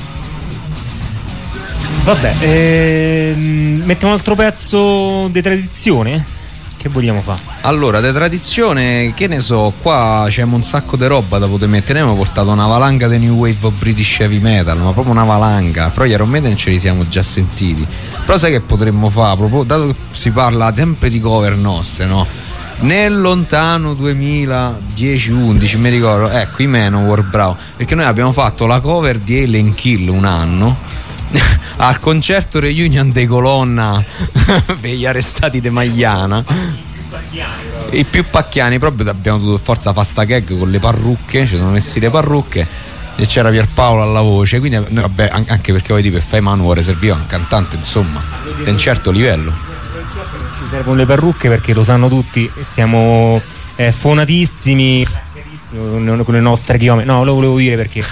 Vabbè, ehm, mettiamo un altro pezzo di tradizione. Che vogliamo fare? Allora, di tradizione, che ne so, qua c'è un sacco di roba da poter mettere. Noi abbiamo portato una valanga di New Wave of British Heavy Metal, ma proprio una valanga. Però gli Iron Maiden ce li siamo già sentiti. Però sai che potremmo fare? Proprio, dato che si parla sempre di cover nostre, no? Nel lontano duemiladieci undici mi ricordo, ecco, i Manowar, bravo, perché noi abbiamo fatto la cover di Alien Kill un anno al concerto reunion dei Colonna per gli arrestati di Magliana, i più pacchiani, proprio abbiamo dovuto per forza fare sta gag con le parrucche, ci sono messi le parrucche e c'era Pierpaolo alla voce, quindi noi, vabbè, anche perché poi per fare Manowar serviva un cantante insomma di un certo livello. Ci servono le parrucche perché lo sanno tutti, siamo eh, fonatissimi con, con le nostre chiome. No, lo volevo dire perché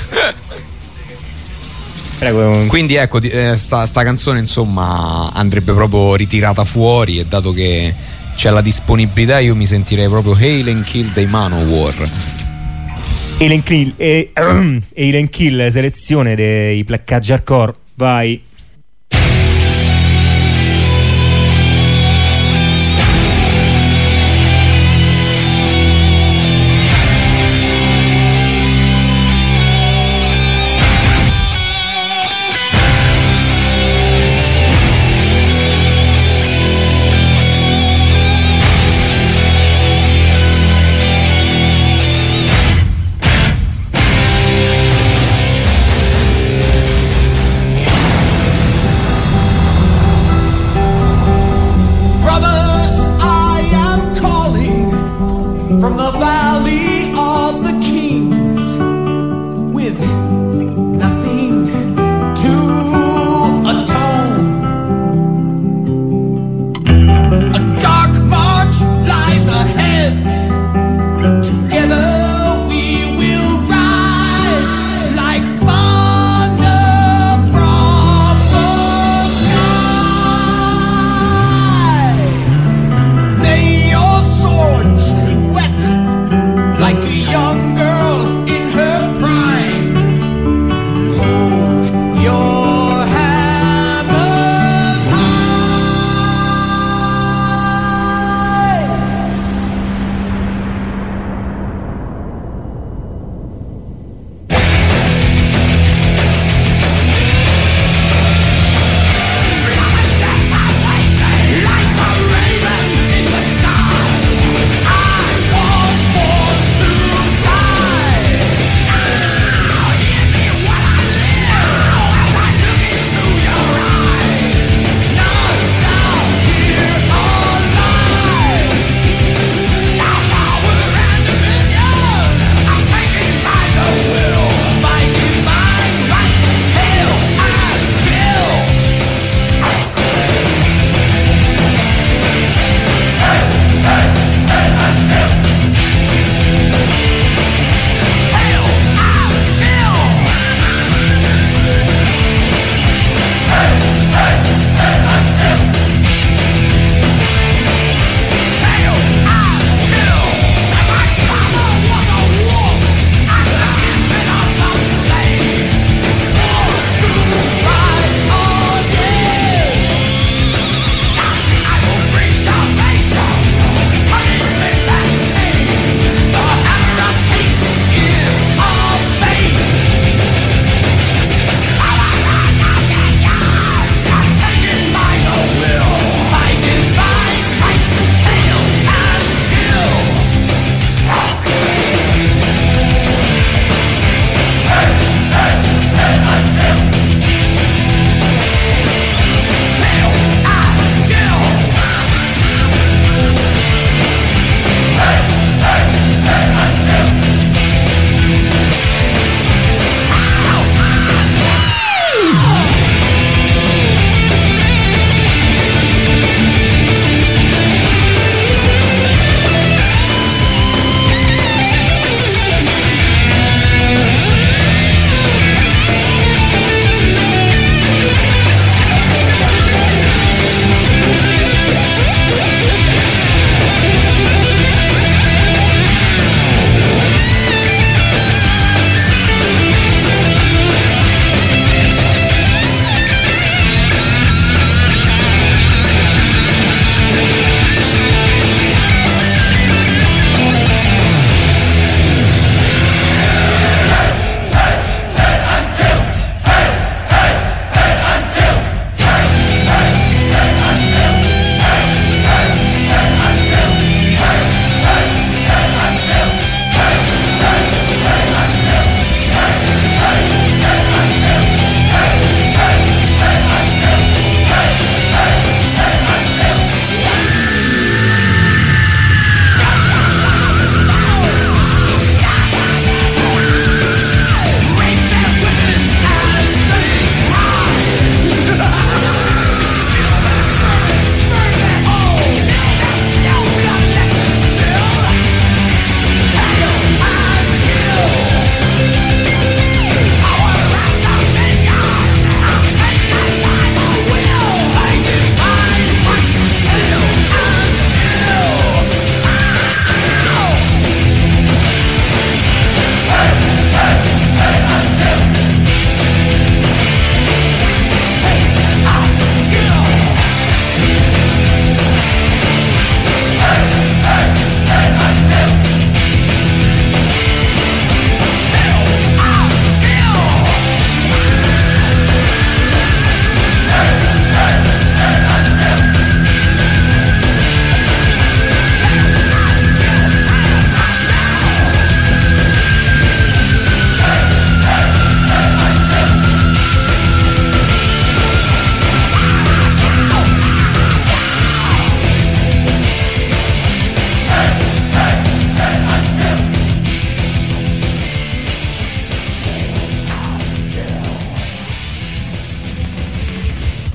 prego. Quindi ecco, eh, sta, sta canzone insomma andrebbe proprio ritirata fuori, e dato che c'è la disponibilità io mi sentirei proprio Alien Kill dei Manowar. Alien Kill, eh, Alien Kill, selezione dei placcaggi hardcore, vai.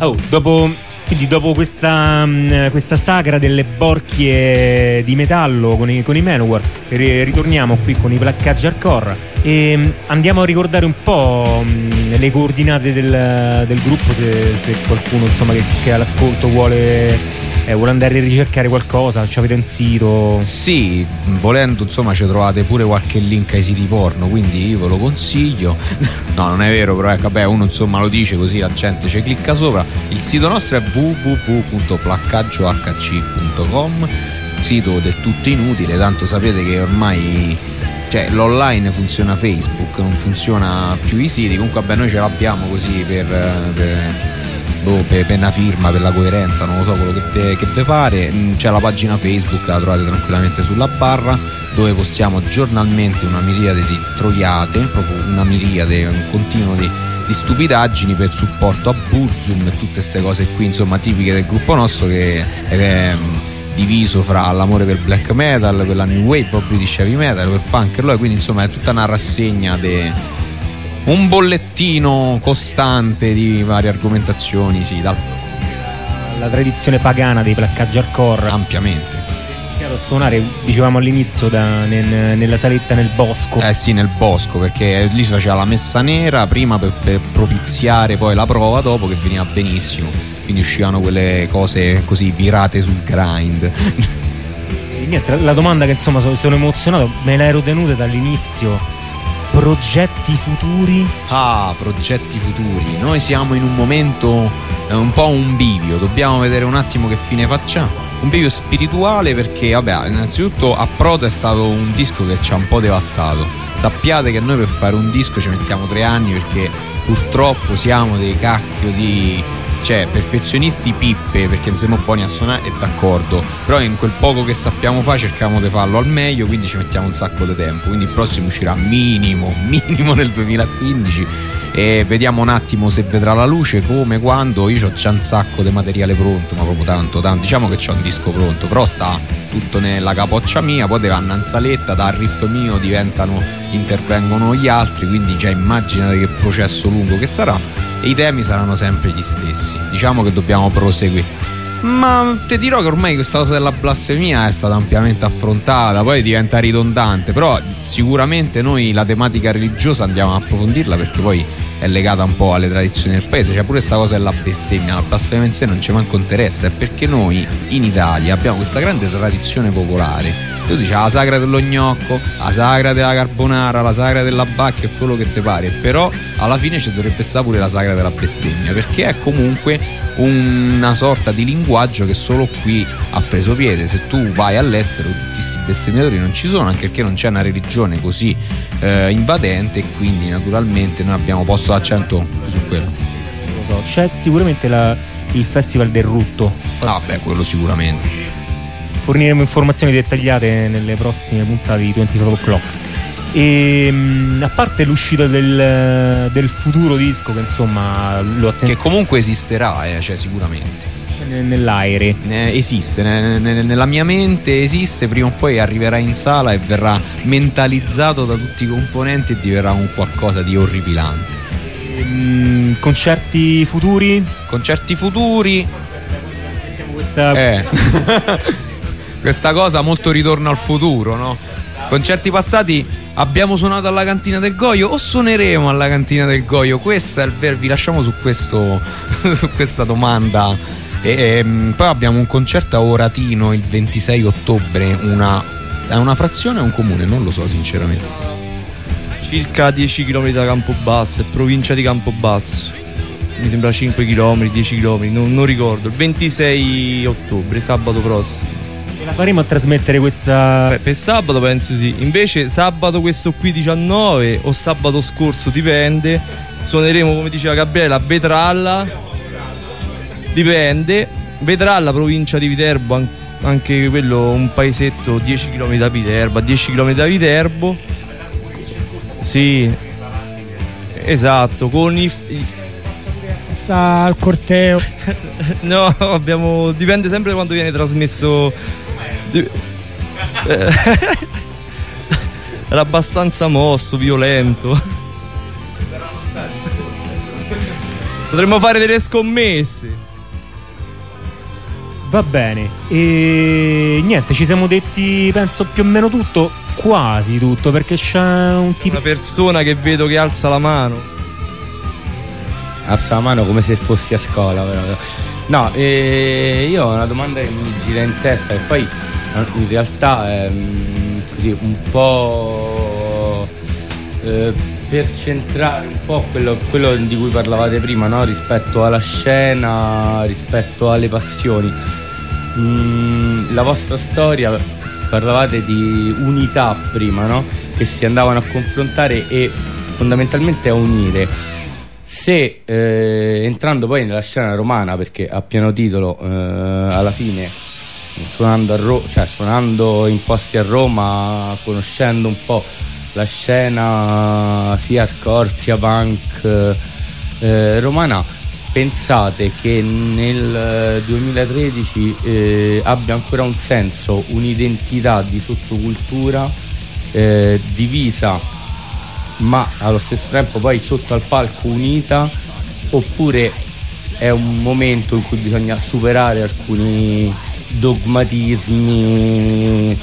Oh, dopo, quindi dopo questa, mh, questa sagra delle borchie di metallo con i, con i Manowar, ri- ritorniamo qui con i placcaggi hardcore e mh, andiamo a ricordare un po' mh, le coordinate del, del gruppo, se, se qualcuno insomma che, che all'ascolto vuole... Eh, vuole andare a ricercare qualcosa, ci avete un sito? Sì, volendo insomma ci trovate pure qualche link ai siti porno, quindi io ve lo consiglio. No, non è vero, però ecco, vabbè, uno insomma lo dice così la gente ci clicca sopra. Il sito nostro è w w w punto placcaggio h c punto com, sito del tutto inutile, tanto sapete che ormai, cioè, l'online funziona Facebook, non funziona più i siti. Comunque vabbè, noi ce l'abbiamo così per, per per, per una firma, per la coerenza, non lo so, quello che te, che te pare. C'è la pagina Facebook, la trovate tranquillamente sulla barra, dove postiamo giornalmente una miriade di troiate, proprio una miriade, un continuo di, di stupidaggini per supporto a Burzum e tutte queste cose qui, insomma, tipiche del gruppo nostro, che è diviso fra l'amore per black metal, per la new wave, per British heavy metal, per punk, e quindi insomma è tutta una rassegna de un bollettino costante di varie argomentazioni, sì, dal... la tradizione pagana dei placcaggi hardcore. Ampiamente. Ho iniziato a suonare, dicevamo all'inizio, da, nel, nella saletta nel bosco. Eh sì, nel bosco, perché lì si faceva la messa nera prima per, per propiziare poi la prova dopo, che veniva benissimo. Quindi uscivano quelle cose così virate sul grind. E niente, la domanda che insomma sono, sono emozionato, me l'ero tenuta dall'inizio. Progetti futuri? Ah, progetti futuri. Noi siamo in un momento, eh, un po' un bivio. Dobbiamo vedere un attimo che fine facciamo. Un bivio spirituale, perché vabbè, innanzitutto A Proto è stato un disco che ci ha un po' devastato. Sappiate che noi per fare un disco ci mettiamo tre anni, perché purtroppo siamo dei cacchio di... cioè perfezionisti pippe, perché non siamo buoni a suonare, e d'accordo, però in quel poco che sappiamo fare cerchiamo di farlo al meglio, quindi ci mettiamo un sacco di tempo. Quindi il prossimo uscirà minimo minimo nel duemilaquindici e vediamo un attimo se vedrà la luce, come, quando. Io ho già un sacco di materiale pronto, ma proprio tanto tanto, diciamo che c'ho un disco pronto, però sta tutto nella capoccia mia, poi deve andare in saletta, dal riff mio diventano, intervengono gli altri, quindi già immaginate che processo lungo che sarà. E i temi saranno sempre gli stessi, diciamo che dobbiamo proseguire. Ma ti dirò che ormai questa cosa della blasfemia è stata ampiamente affrontata, poi diventa ridondante, però sicuramente noi la tematica religiosa andiamo ad approfondirla, perché poi è legata un po' alle tradizioni del paese. Cioè pure questa cosa della bestemmia, la blasfemia in sé non ci manco interessa, è perché noi in Italia abbiamo questa grande tradizione popolare. Tu dici la sagra dello gnocco, la sagra della carbonara, la sagra della bacchia, e quello che ti pare, però alla fine ci dovrebbe stare pure la sagra della bestemmia, perché è comunque una sorta di linguaggio che solo qui ha preso piede. Se tu vai all'estero tutti questi bestemmiatori non ci sono, anche perché non c'è una religione così eh, invadente, e quindi naturalmente noi abbiamo posto l'accento su quello. Non lo so, c'è sicuramente la, il Festival del Rutto. Ah beh, quello sicuramente. Forniremo informazioni dettagliate nelle prossime puntate di ventiquattro O'Clock. E a parte l'uscita del, del futuro disco, che insomma lo attende, che comunque esisterà, eh, cioè sicuramente nell'aere, eh, esiste, ne, ne, nella mia mente esiste, prima o poi arriverà in sala e verrà mentalizzato da tutti i componenti e diverrà un qualcosa di orripilante. E, concerti futuri? Concerti futuri questa... eh. Questa cosa molto Ritorno al futuro, no? Concerti passati, abbiamo suonato alla Cantina del Goio o suoneremo alla Cantina del Goio? Questo è il vero, vi lasciamo su questo su questa domanda. E, e poi abbiamo un concerto a Oratino il ventisei ottobre, una è una frazione o un comune? Non lo so sinceramente. Circa dieci chilometri da Campobasso, è provincia di Campobasso. Mi sembra cinque chilometri, dieci chilometri, non, non ricordo. Il ventisei ottobre, sabato prossimo. La faremo a trasmettere questa... Beh, per sabato penso sì. Invece sabato questo qui diciannove o sabato scorso, dipende, suoneremo, come diceva Gabriele, a Vetralla. Dipende. Vetralla, provincia di Viterbo, anche quello un paesetto dieci chilometri da Viterbo, a dieci chilometri da Viterbo. Sì. Esatto, con i... al corteo. No, abbiamo... dipende sempre da quando viene trasmesso. Era abbastanza mosso, violento. Potremmo fare delle scommesse. Va bene. E niente, ci siamo detti, penso più o meno tutto, quasi tutto, perché c'è un tipo... Una persona che vedo che alza la mano. Alza la mano come se fossi a scuola, però. No, eh, io ho una domanda che mi gira in testa e poi in realtà è così un po' eh, per centrare un po' quello, quello di cui parlavate prima, no? Rispetto alla scena, rispetto alle passioni. Mm, la vostra storia, parlavate di unità prima, no? Che si andavano a confrontare e fondamentalmente a unire. Se eh, entrando poi nella scena romana, perché a pieno titolo eh, alla fine suonando, a Ro- cioè, suonando in posti a Roma, conoscendo un po' la scena sia hardcore sia punk eh, romana, pensate che nel duemilatredici eh, abbia ancora un senso un'identità di sottocultura eh, divisa ma allo stesso tempo poi sotto al palco unita, oppure è un momento in cui bisogna superare alcuni dogmatismi?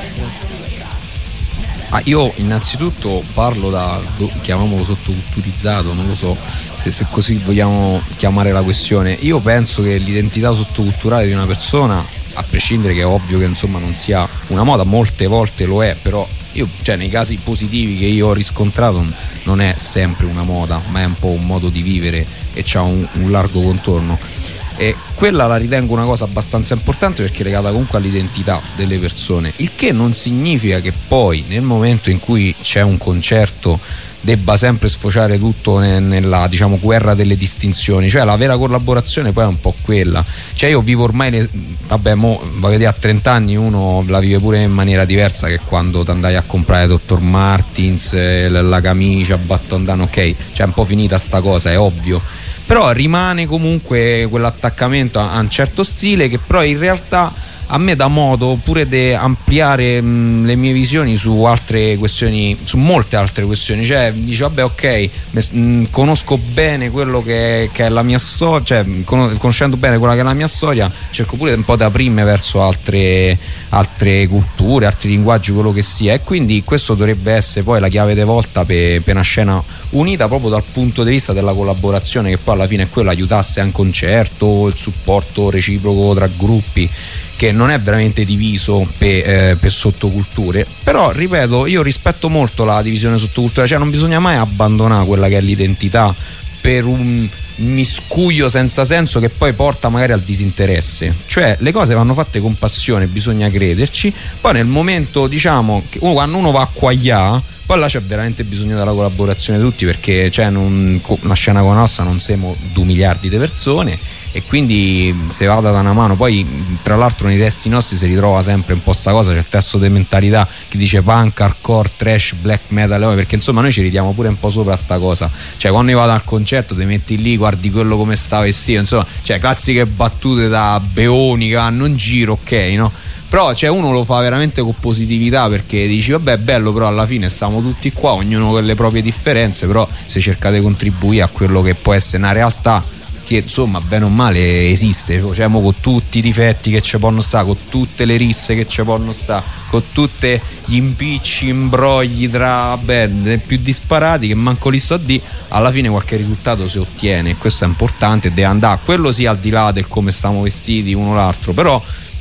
Ah, io innanzitutto parlo da, chiamiamolo sottoculturizzato, non lo so se, se così vogliamo chiamare la questione. Io penso che l'identità sottoculturale di una persona, a prescindere che è ovvio che insomma non sia una moda, molte volte lo è, però io, cioè, nei casi positivi che io ho riscontrato non è sempre una moda, ma è un po' un modo di vivere e c'ha un, un largo contorno, e quella la ritengo una cosa abbastanza importante perché è legata comunque all'identità delle persone, il che non significa che poi nel momento in cui c'è un concerto debba sempre sfociare tutto ne, nella, diciamo, guerra delle distinzioni. Cioè la vera collaborazione poi è un po' quella, cioè io vivo ormai le, vabbè mo voglio dire, a trenta anni uno la vive pure in maniera diversa che quando ti andai a comprare doctor Martens, eh, la camicia, button down, ok, cioè un po' finita sta cosa, è ovvio, però rimane comunque quell'attaccamento a, a un certo stile che però in realtà a me dà modo pure di ampliare mh, le mie visioni su altre questioni, su molte altre questioni. Cioè dice vabbè ok, mh, conosco bene quello che, che è la mia storia, cioè con, conoscendo bene quella che è la mia storia cerco pure un po' di aprirmi verso altre, altre culture, altri linguaggi, quello che sia, e quindi questo dovrebbe essere poi la chiave di volta per, per una scena unita proprio dal punto di vista della collaborazione, che poi alla fine è quello, aiutasse a un concerto, il supporto reciproco tra gruppi, che non è veramente diviso per, eh, per sottoculture. Però ripeto, io rispetto molto la divisione sottoculturale, cioè non bisogna mai abbandonare quella che è l'identità per un miscuglio senza senso che poi porta magari al disinteresse. Cioè le cose vanno fatte con passione, bisogna crederci, poi nel momento, diciamo, che uno, quando uno va a quagliare, poi là c'è veramente bisogno della collaborazione di tutti, perché cioè, non, una scena come la nostra non siamo due miliardi di persone, e quindi se vada da una mano, poi tra l'altro nei testi nostri si ritrova sempre un po' sta cosa, c'è il testo di mentalità che dice punk, hardcore, trash, black metal, perché insomma noi ci ridiamo pure un po' sopra sta cosa, cioè quando io vado al concerto ti metti lì, guardi quello come sta vestito, insomma, cioè classiche battute da beoni che vanno in giro, ok, no? Però cioè, uno lo fa veramente con positività, perché dici vabbè è bello, però alla fine stiamo tutti qua, ognuno con le proprie differenze, però se cercate di contribuire a quello che può essere una realtà che insomma bene o male esiste, cioè con tutti i difetti che ci possono stare, con tutte le risse che ci possono stare, con tutti gli impicci, imbrogli tra band più disparati che manco li sto a di, alla fine qualche risultato si ottiene, e questo è importante, deve andare, quello sì, al di là del come stiamo vestiti uno l'altro, però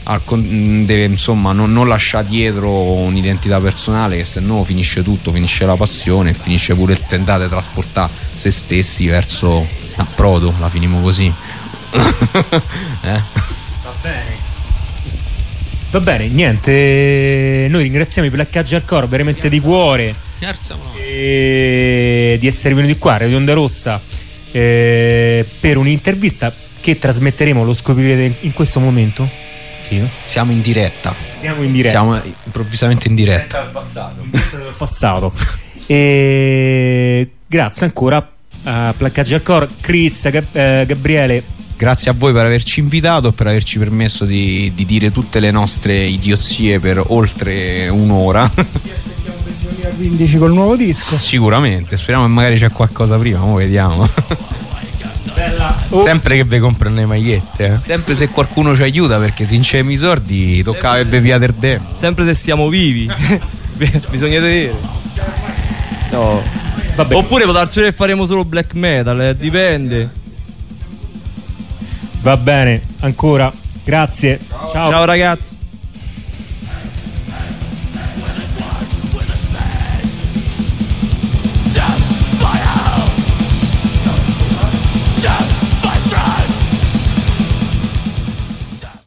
deve insomma non, non lasciare dietro un'identità personale, che se no finisce tutto, finisce la passione e finisce pure il tentare di trasportare se stessi verso approdo, la finimo così. eh? Va bene. Va bene, niente, noi ringraziamo i Black Hardcore veramente di cuore e di essere venuti qua a Radio Onda Rossa eh, per un'intervista che trasmetteremo, lo scoprirete in questo momento. Siamo in diretta. Siamo in diretta. Siamo improvvisamente in diretta. Dal passato. Dal passato. E grazie ancora a Placcaggi Hardcore, Chris, Gab- eh, Gabriele. Grazie a voi per averci invitato e per averci permesso di, di dire tutte le nostre idiozie per oltre un'ora. Ci aspettiamo per il duemilaquindici col nuovo disco. Sicuramente, speriamo che magari c'è qualcosa prima, mo vediamo. Bella. Oh. Sempre che vi comprano le magliette. Eh. Sempre se qualcuno ci aiuta, perché se incemi i sordi toccava e via del de. Sempre se stiamo vivi. Bisogna vedere. No. Vabbè. Oppure può darsi che faremo solo black metal, eh, dipende. Va bene, ancora. Grazie. Ciao. Ciao ragazzi.